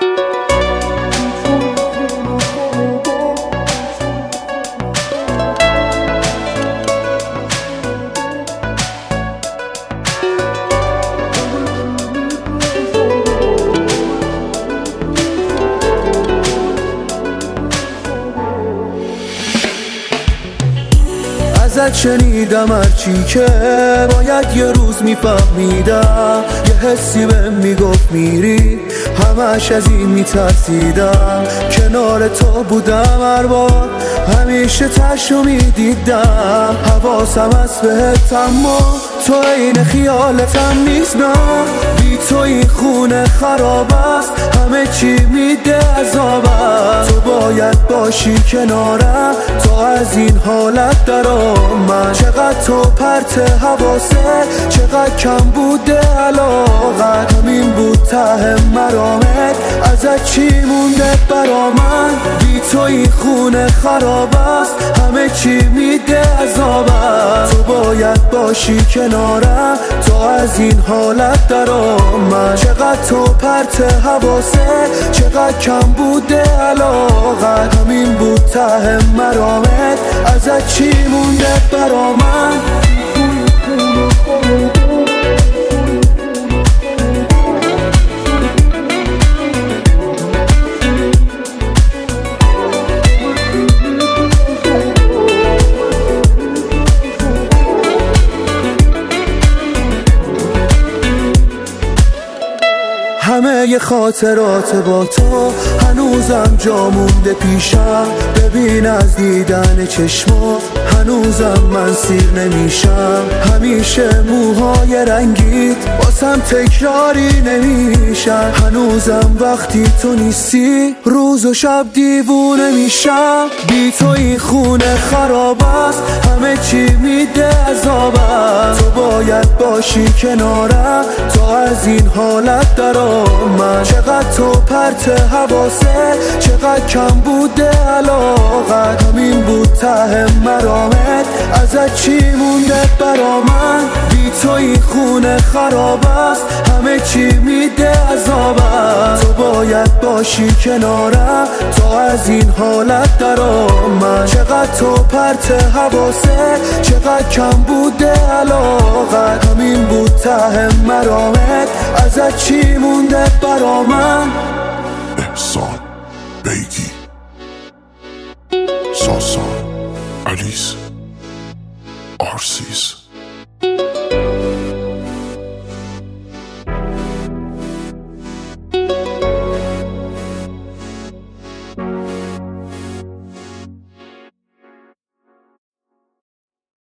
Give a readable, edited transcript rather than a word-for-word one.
ازت شنیدم هرچی که باید یه روز میفهمیدم، یه حسی بهم میگفت میری، همش از این میترسیدم. کنار تو بودم هر بار، همیشه تشو میدیدم. حواسم هست بهت اما تو این خیالتم نیست. نه بی تو این خونه خراب است، همه چی میده عذاب است. تو باید باشی کنارم تا از این حالت درام. من چقدر تو پرت حواسه، چقدر کم بوده علاقت. همین بود ته مرامت، ازت چی مونده برا من؟ بی تو این خونه خراب است، همه چی میده عذاب است. تو باید باشی کنارم تا از این حالت درام. من چقدر تو پرت حواسه، چقدر کم بوده علاقت. همین بود ته مرامت، ازت چی مونده برا من؟ همه ی خاطرات با تو هنوزم جا مونده پیشم. ببین از دیدن چشما هنوزم من سیر نمیشم. همیشه موهای رنگیت واسم تکراری نمیشن. هنوزم وقتی تو نیستی روز و شب دیوونه میشم. بی تو این خونه خراب است، همه چی میده عذاب است. تو باید باشی کنارم تا از این حالت درام. من چقدر تو پرت حواسه، چقدر کم بوده علاقت. همین بود ته مرامت، ازت چی مونده برا من؟ بی تو این خونه خراب است، همه چی میده عذاب است. تو باید باشی کنارم تا از این حالت درام. من چقدر تو پرت حواسه، چقدر کم بوده علاقت. همین بود ته مرامت، ازت چی مونده برا من؟ احسان بیگی، ساسان، الیس، آرسیس.